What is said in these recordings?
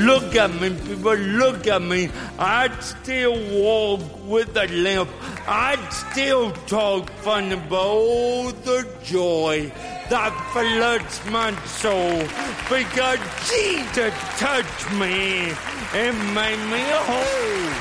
Look at me, people, look at me. I'd still walk with a limp. I'd still talk funny, but oh, the joy that floods my soul. Because Jesus touched me and made me whole.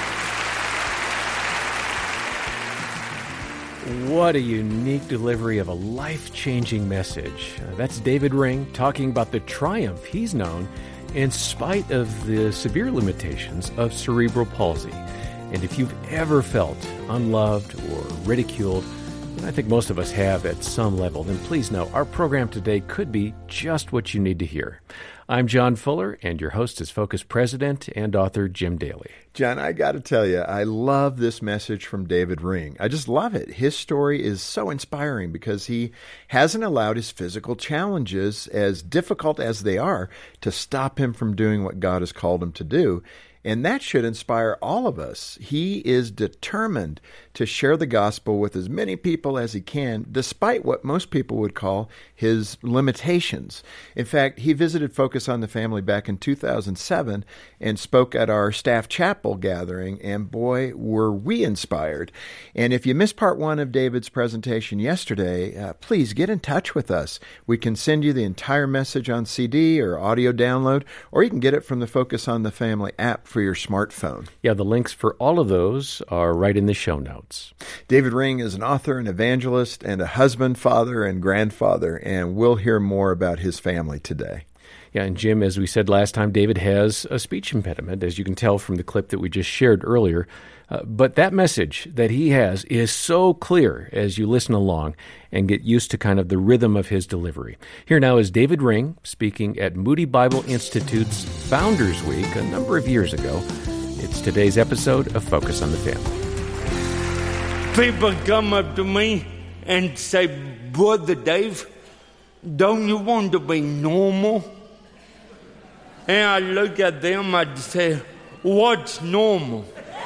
What a unique delivery of a life-changing message. That's David Ring talking about the triumph he's known in spite of the severe limitations of cerebral palsy. And if you've ever felt unloved or ridiculed, and I think most of us have at some level, then please know our program today could be just what you need to hear. I'm John Fuller, and your host is Focus President and author Jim Daly. John, I got to tell you, I love this message from David Ring. I just love it. His story is so inspiring because he hasn't allowed his physical challenges, as difficult as they are, to stop him from doing what God has called him to do. And that should inspire all of us. He is determined to share the gospel with as many people as he can, despite what most people would call his limitations. In fact, he visited Focus on the Family back in 2007 and spoke at our staff chapel gathering, and boy, were we inspired. And if you missed part one of David's presentation yesterday, please get in touch with us. We can send you the entire message on CD or audio download, or you can get it from the Focus on the Family app for your smartphone. Yeah, the links for all of those are right in the show notes. David Ring is an author, an evangelist, and a husband, father, and grandfather, and we'll hear more about his family today. Yeah, and Jim, as we said last time, David has a speech impediment, as you can tell from the clip that we just shared earlier. But that message that he has is so clear as you listen along and get used to kind of the rhythm of his delivery. Here now is David Ring speaking at Moody Bible Institute's Founders Week a number of years ago. It's today's episode of Focus on the Family. People come up to me and say, Brother Dave, don't you want to be normal? And I look at them, I'd say, what's normal?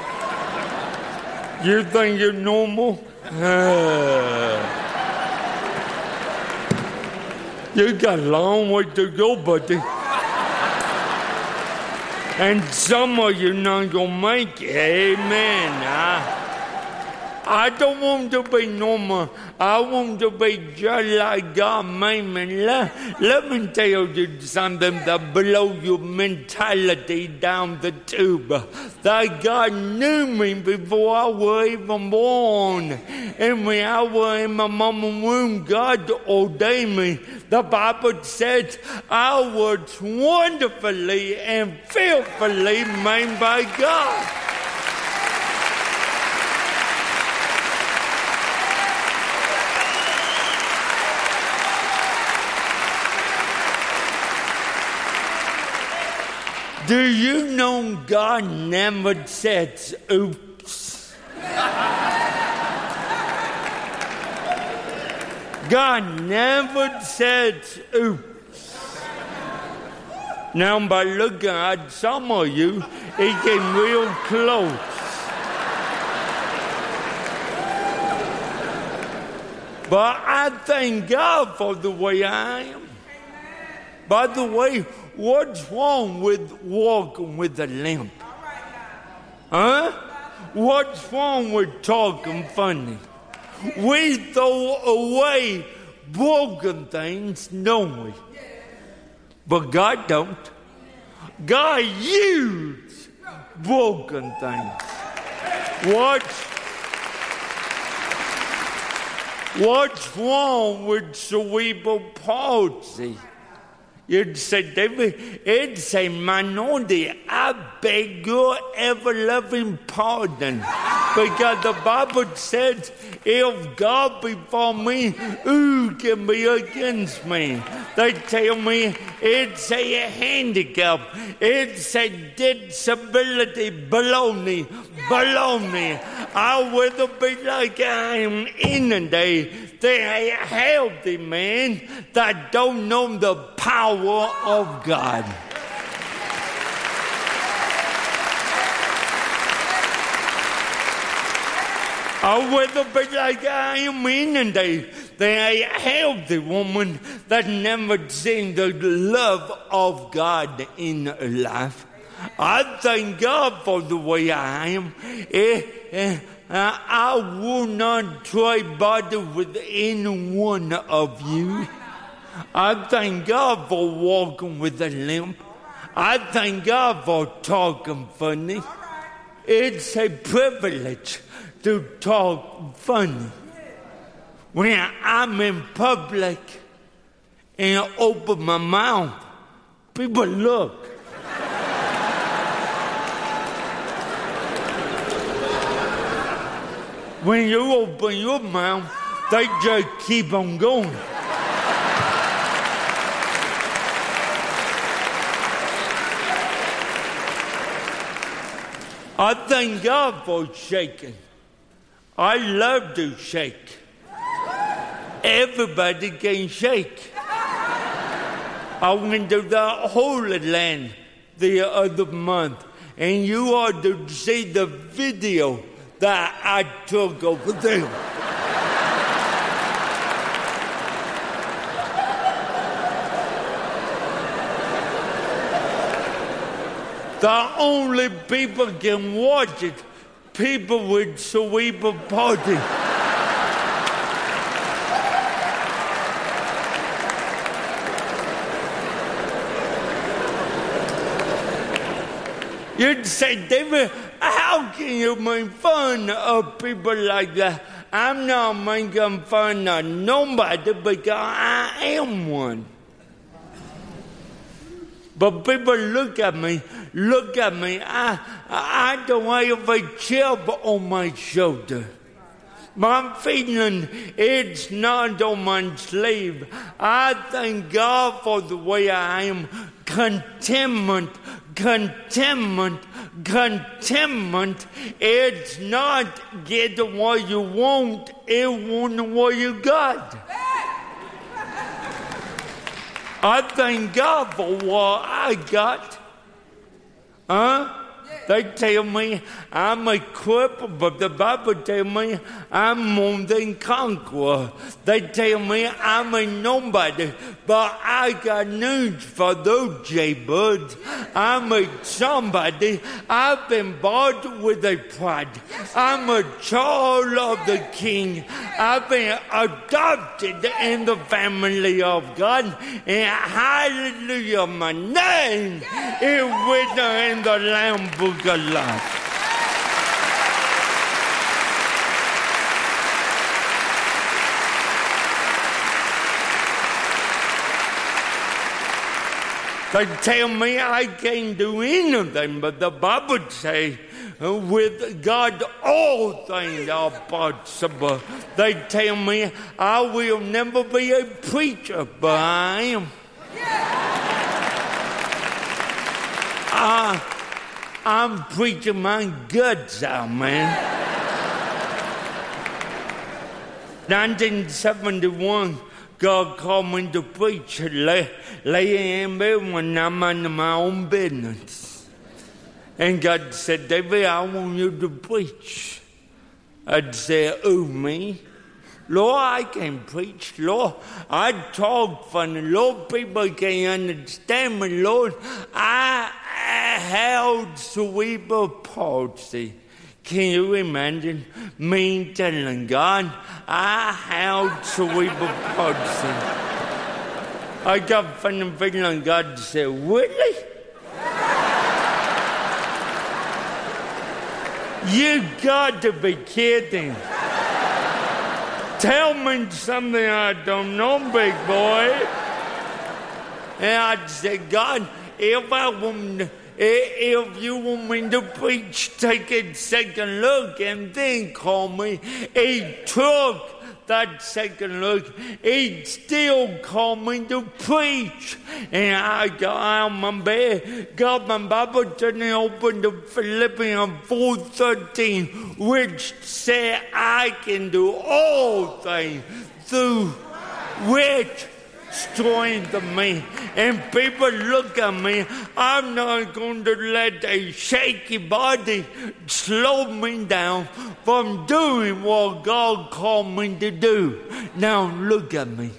You think you're normal? You got a long way to go, buddy. And some of you not going to make it. Amen. I don't want to be normal. I want to be just like God made me. Let me tell you something that blow your mentality down the tube. That God knew me before I was even born. And when I was in my mama's womb, God ordained me. The Bible says I was wonderfully and fearfully made by God. Do you know God never says oops? God never says oops. Now, by looking at some of you, it came real close. But I thank God for the way I am. By the way, what's wrong with walking with a limp? Huh? What's wrong with talking funny? We throw away broken things, don't we? But God don't. God uses broken things. What's wrong with cerebral palsy? You'd say, David, it's a minority. I beg your ever-loving pardon. Because the Bible says, if God be for me, who can be against me? They tell me it's a handicap. It's a disability. Baloney. I'd rather be like I am in the day than a healthy man that don't know the power of God. I'd rather be like I am in the day than a healthy woman that never seen the love of God in her life. I thank God for the way I am. I will not try bother with any one of you. I thank God for walking with a limp. I thank God for talking funny. It's a privilege to talk funny. When I'm in public and open my mouth, people look. When you open your mouth, they just keep on going. I thank God for shaking. I love to shake. Everybody can shake. I went to the Holy Land the other month, and you ought to see the video that I took over there. The only people can watch it, people with cerebral palsy. You'd say, David, how can you make fun of people like that? I'm not making fun of nobody because I am one. But people look at me. I don't have a chip on my shoulder. My feeling, it's not on my sleeve. I thank God for the way I am. Contentment. It's not getting what you want, it's wanting what you got. I thank God for what I got. They tell me I'm a cripple, but the Bible tells me I'm more than conqueror. They tell me I'm a nobody, but I got news for those jaybirds. I'm a somebody. I've been bought with a pride. I'm a child of the King. I've been adopted in the family of God. And hallelujah, my name is written in the Lamb Book of Life. They tell me I can't do anything, but the Bible says, with God all things are possible. They tell me I will never be a preacher, but I am. I'm preaching my guts out, man. 1971, God called me to preach, lay in bed when I'm under my own business. And God said, David, I want you to preach. I'd say, oh, me? Lord, I can preach. Lord, I talk funny. Lord, people can't understand me. Lord, I held cerebral palsy. Can you imagine me telling God I held cerebral palsy? I got funny feeling God said, really? You got to be kidding. Tell me something I don't know, big boy. And I'd say, God, if you want me to preach, take a second look and then call me. He took that second look. He still called me to preach. And I got out of my bed, got my Bible, turned it open to Philippians 4:13, which said I can do all things through which strengthen me. And people look at me. I'm not going to let a shaky body slow me down from doing what God called me to do. Now look at me.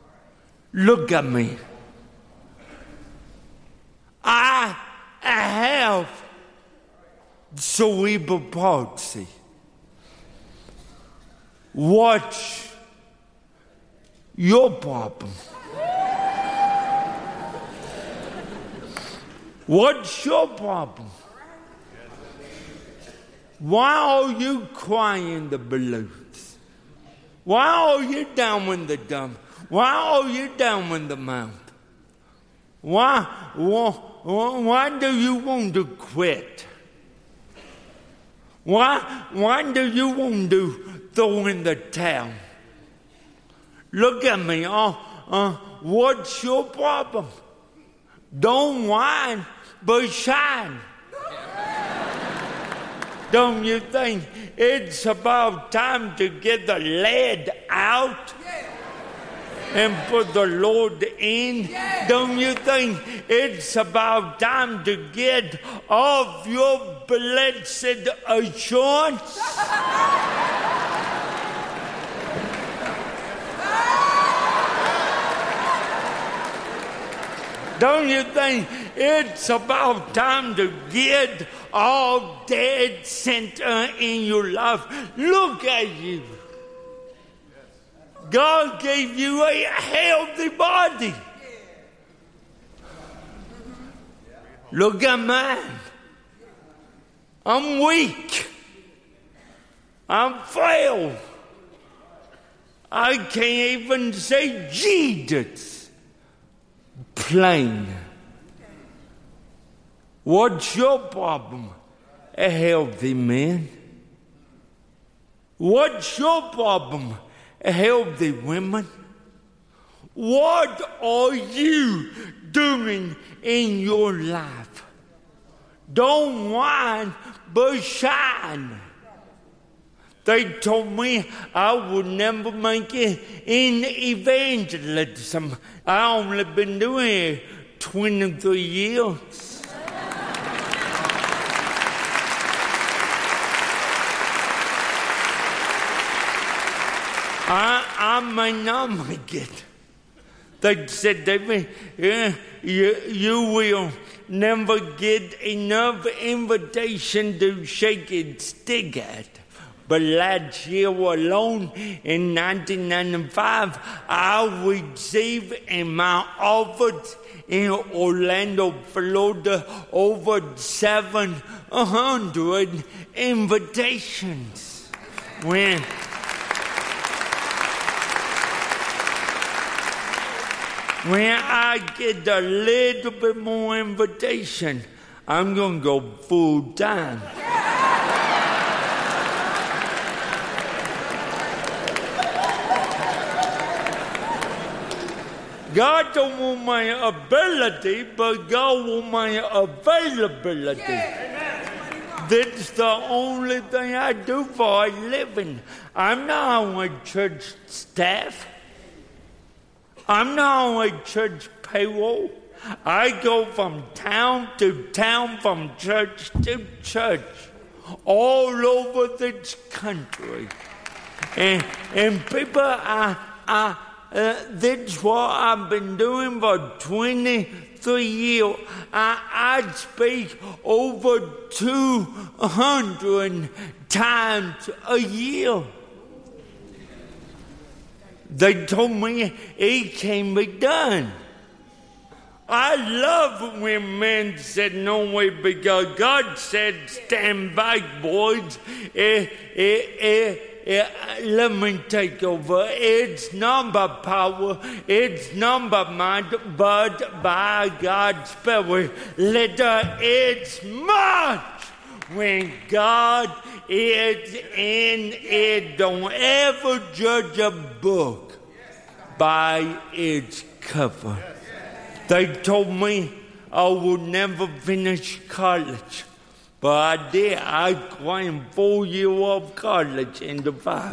Look at me. I cerebral palsy. What's your problem? What's your problem? Why are you crying the blues? Why are you down in the dump? Why are you down in the mouth? Why do you want to quit? Why do you want to throw in the towel? Look at me. What's your problem? Don't whine, but shine. Don't you think it's about time to get the lead out and put the Lord in? Don't you think it's about time to get off your blessed assurance? Don't you think it's about time to get all dead center in your life? Look at you. God gave you a healthy body. Look at mine. I'm weak. I'm frail. I can't even say Jesus. Plain. What's your problem? A healthy man. What's your problem? A healthy woman. What are you doing in your life? Don't whine, but shine. They told me I would never make it in evangelism. I only been doing it 23 years. I may not make it. They said, David, you will never get enough invitation to shake its stick at. But last year alone, in 1995, I received in my office in Orlando, Florida, over 700 invitations. When I get a little bit more invitation, I'm going to go full time. God don't want my ability, but God wants my availability. That's the only thing I do for a living. I'm not on a church staff. I'm not on a church payroll. I go from town to town, from church to church, all over this country. And people, that's what I've been doing for 23 years. I speak over 200 times a year. They told me it can be done. I love when men said no way, because God said, stand back, boys. Let me take over. It's not by power, it's not by might, but by God's Spirit. It's much when God is in it. Don't ever judge a book by its cover. They told me I would never finish college. But I did. I crammed 4 years of college into 5.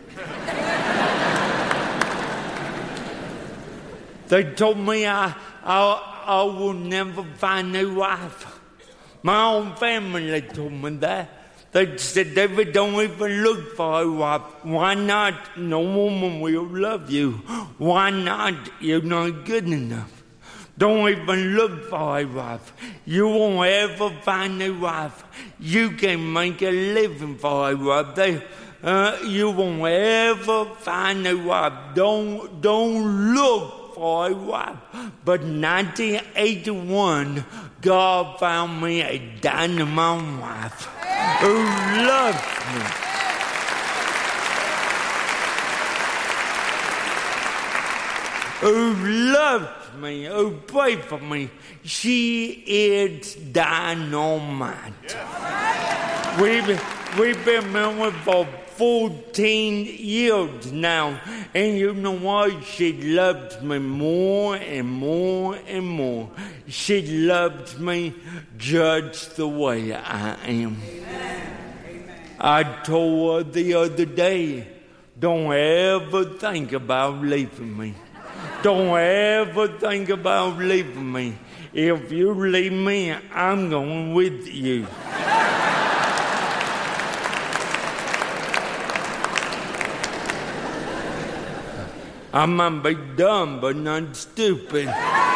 They told me I will never find a wife. My own family told me that. They said, David, don't even look for a wife. Why not? No woman will love you. Why not? You're not good enough. Don't even look for a wife. You won't ever find a wife. You can make a living for a wife. You won't ever find a wife. Don't look for a wife. But 1981, God found me a dynamite wife who loves me. Who loves me, who prays for me. She is dynamite. We've been married for 14 years now, and you know what? She loves me more and more and more. She loves me just the way I am. I told her the other day, don't ever think about leaving me. Don't ever think about leaving me. If you leave me, I'm going with you. I might be dumb, but not stupid.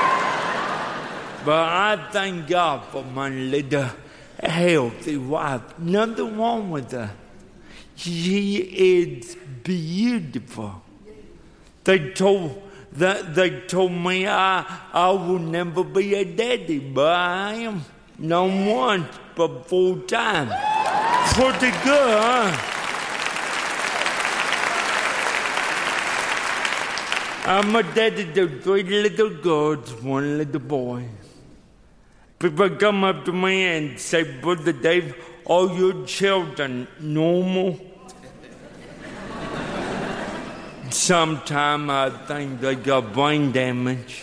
But I thank God for my little healthy wife. Nothing wrong with her. She is beautiful. They told me I will never be a daddy, but I am. Not once, but full time. Pretty good, huh? I'm a daddy to 3 little girls, 1 little boy. People come up to me and say, Brother Dave, are your children normal? Sometimes I think they got brain damage.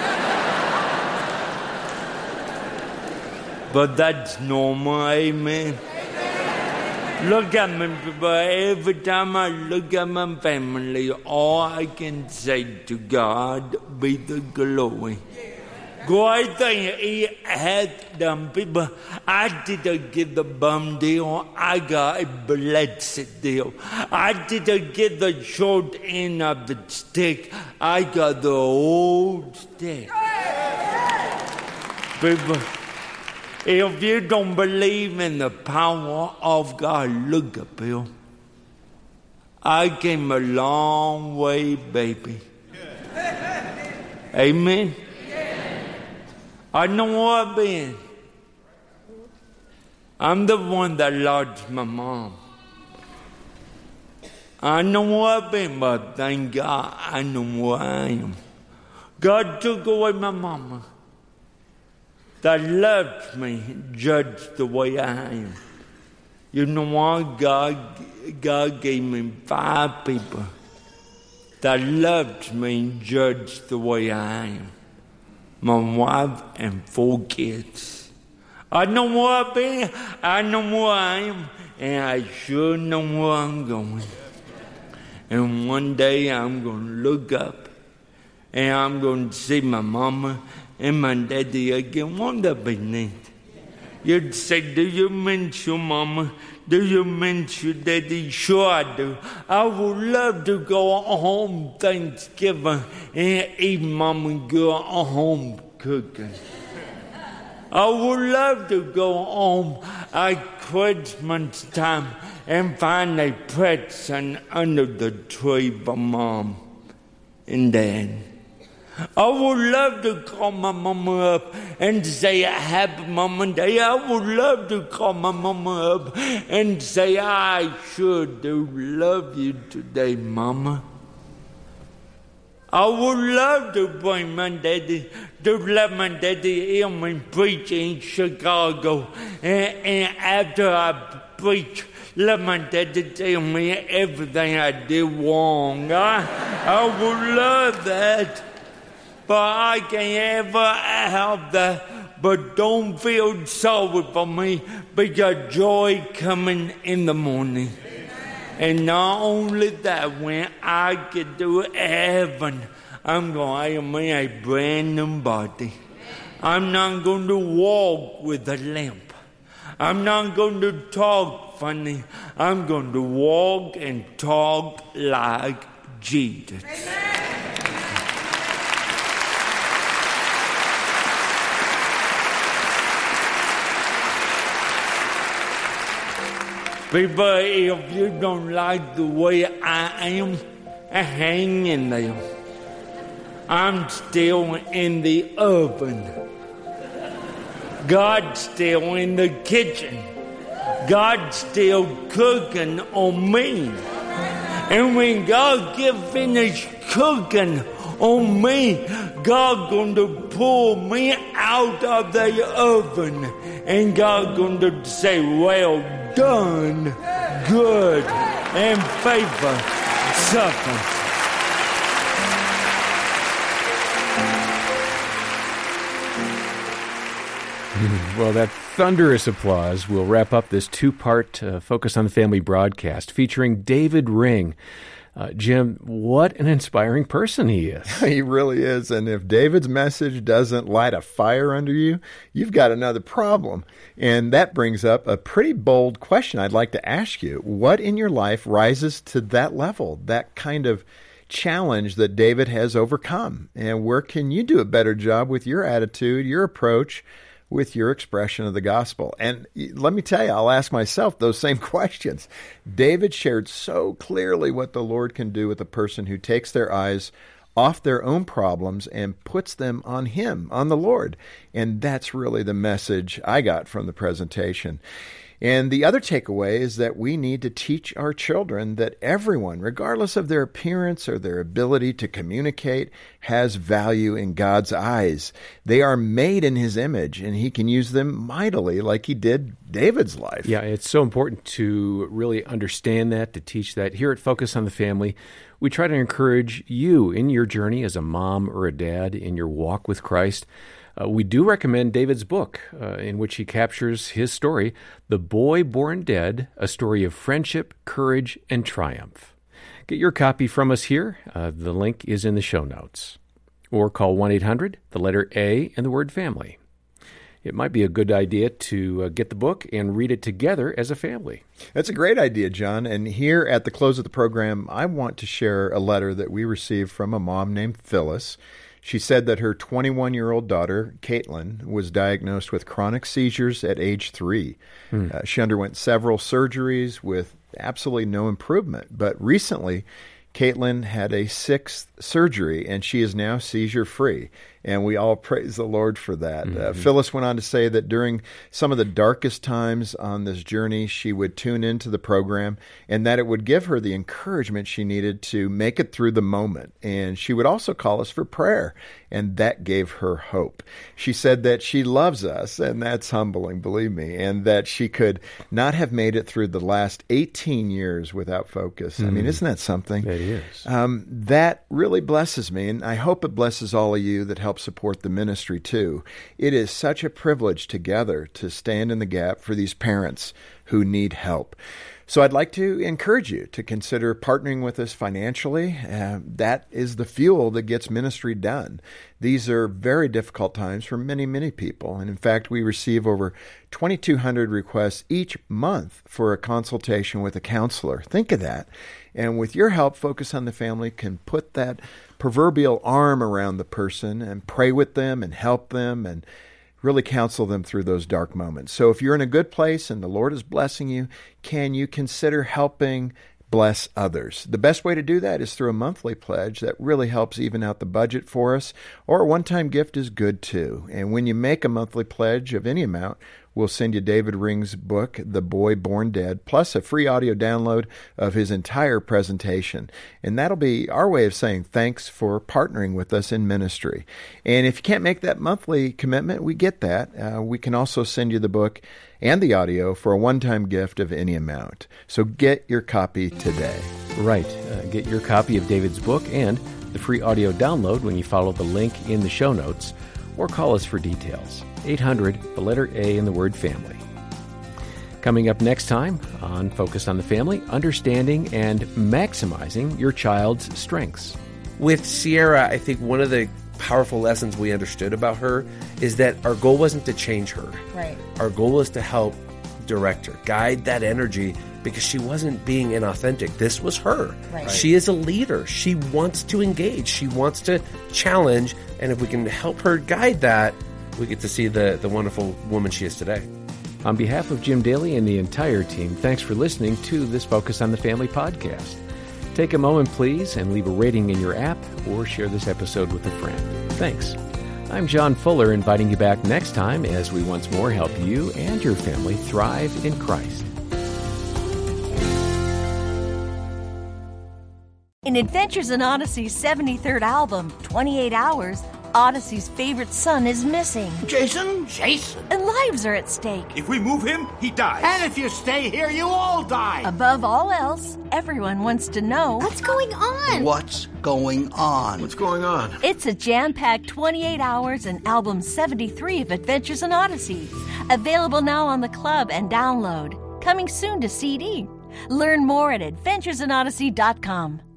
But that's normal, amen. Look at me, people. Every time I look at my family, all I can say to God be the glory. Great thing He has done, people. I didn't get the bum deal. I got a blessed deal. I didn't get the short end of the stick. I got the old stick. People, if you don't believe in the power of God, look up here. I came a long way, baby. Amen. I know where I've been. I'm the one that lost my mom. I know where I've been, but thank God I know where I am. God took away my mama that loved me just the way I am. You know what? God gave me 5 people that loved me just the way I am. My wife and 4 kids. I know where I've been, I know where I am, and I sure know where I'm going. And one day I'm going to look up, and I'm going to see my mama and my daddy again. Won't that be neat? You'd say, do you miss your mama? Do you miss your daddy? Sure I do. I would love to go home Thanksgiving and eat mama go home cooking. I would love to go home at Christmas time and find a present under the tree for mom and dad. I would love to call my mama up and say, Happy Mama Day. I would love to call my mama up and say, I sure do love you today, Mama. I would love to bring my daddy, to let my daddy hear me preach in Chicago. And after I preach, let my daddy tell me everything I did wrong. I would love that. But I can't ever help that. But don't feel sorry for me, because joy coming in the morning. And not only that, when I get to heaven, I'm going to have me a brand new body. I'm not going to walk with a limp. I'm not going to talk funny. I'm going to walk and talk like Jesus. People, if you don't like the way I am, hang in there. I'm still in the oven. God's still in the kitchen. God's still cooking on me. And when God get finished cooking on me, God going to pull me out of the oven. And God going to say, well done, good and faithful servant. Well, that thunderous applause will wrap up this two-part Focus on the Family broadcast featuring David Ring. Jim, what an inspiring person he is. He really is. And if David's message doesn't light a fire under you, you've got another problem. And that brings up a pretty bold question I'd like to ask you. What in your life rises to that level, that kind of challenge that David has overcome? And where can you do a better job with your attitude, your approach, with your expression of the gospel? And let me tell you, I'll ask myself those same questions. David shared so clearly what the Lord can do with a person who takes their eyes off their own problems and puts them on Him, on the Lord. And that's really the message I got from the presentation. And the other takeaway is that we need to teach our children that everyone, regardless of their appearance or their ability to communicate, has value in God's eyes. They are made in His image, and He can use them mightily like He did David's life. Yeah, it's so important to really understand that, to teach that. Here at Focus on the Family, we try to encourage you in your journey as a mom or a dad in your walk with Christ. We do recommend David's book, in which he captures his story, The Boy Born Dead, a story of friendship, courage, and triumph. Get your copy from us here. The link is in the show notes. Or call 1-800, the letter A, and the word family. It might be a good idea to get the book and read it together as a family. That's a great idea, John. And here at the close of the program, I want to share a letter that we received from a mom named Phyllis. She said that her 21-year-old daughter, Caitlin, was diagnosed with chronic seizures at age 3. She underwent several surgeries with absolutely no improvement. But recently, Caitlin had a 6th surgery, and she is now seizure-free. And we all praise the Lord for that. Phyllis went on to say that during some of the darkest times on this journey, she would tune into the program and that it would give her the encouragement she needed to make it through the moment. And she would also call us for prayer, and that gave her hope. She said that she loves us, and that's humbling, believe me, and that she could not have made it through the last 18 years without Focus. I mean, isn't that something? It is. That really blesses me, and I hope it blesses all of you that help support the ministry too. It is such a privilege together to stand in the gap for these parents who need help. So I'd like to encourage you to consider partnering with us financially. That is the fuel that gets ministry done. These are very difficult times for many, many people. And in fact, we receive over 2,200 requests each month for a consultation with a counselor. Think of that. And with your help, Focus on the Family can put that proverbial arm around the person and pray with them and help them and really counsel them through those dark moments. So if you're in a good place and the Lord is blessing you, can you consider helping bless others? The best way to do that is through a monthly pledge that really helps even out the budget for us, or a one-time gift is good too. And when you make a monthly pledge of any amount, we'll send you David Ring's book, The Boy Born Dead, plus a free audio download of his entire presentation. And that'll be our way of saying thanks for partnering with us in ministry. And if you can't make that monthly commitment, we get that. We can also send you the book and the audio for a one-time gift of any amount. So get your copy today. Right. Get your copy of David's book and the free audio download when you follow the link in the show notes, or call us for details. 800, the letter A, and the word family. Coming up next time on Focus on the Family, understanding and maximizing your child's strengths. With Sierra, I think one of the powerful lessons we understood about her is that our goal wasn't to change her. Right. Our goal was to help direct her, guide that energy, because she wasn't being inauthentic. This was her. Right. She is a leader. She wants to engage. She wants to challenge. And if we can help her guide that, we get to see the wonderful woman she is today. On behalf of Jim Daly and the entire team, thanks for listening to this Focus on the Family podcast. Take a moment, please, and leave a rating in your app or share this episode with a friend. Thanks. I'm John Fuller, inviting you back next time as we once more help you and your family thrive in Christ. In Adventures in Odyssey's 73rd album, 28 Hours, Odyssey's favorite son is missing. Jason? And lives are at stake. If we move him, he dies. And if you stay here, you all die. Above all else, everyone wants to know... What's going on? What's going on? What's going on? It's a jam-packed 28 hours and album 73 of Adventures in Odyssey. Available now on the club and download. Coming soon to CD. Learn more at adventuresinodyssey.com.